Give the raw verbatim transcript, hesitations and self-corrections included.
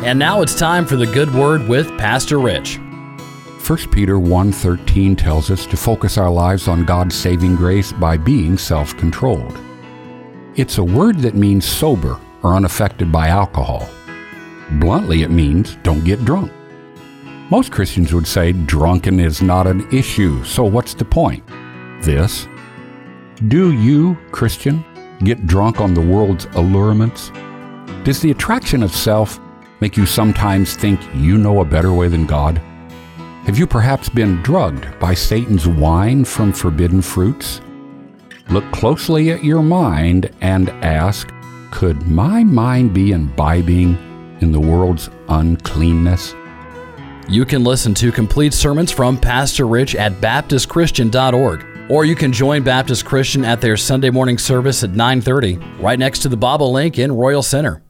And now it's time for the Good Word with Pastor Rich. First Peter one thirteen tells us to focus our lives on God's saving grace by being self-controlled. It's a word that means sober or unaffected by alcohol. Bluntly, it means don't get drunk. Most Christians would say drunken is not an issue, so what's the point? This: do you, Christian, get drunk on the world's allurements? Does the attraction of self make you sometimes think you know a better way than God? Have you perhaps been drugged by Satan's wine from forbidden fruits? Look closely at your mind and ask, could my mind be imbibing in the world's uncleanness? You can listen to complete sermons from Pastor Rich at baptist christian dot org, or you can join Baptist Christian at their Sunday morning service at nine thirty, right next to the Bobolink in Royal Center.